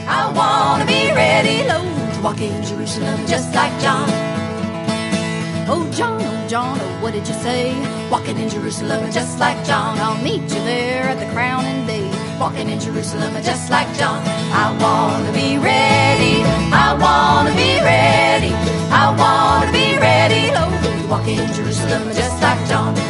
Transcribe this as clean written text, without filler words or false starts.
I wanna be ready, Lord, to walk in Jerusalem just like John. Oh John, oh what did you say? Walking in Jerusalem just like John. I'll meet you there at the crowning day, walking in Jerusalem just like John. I wanna be ready, I wanna be ready, I wanna be ready, Lord, to walk in Jerusalem just like John.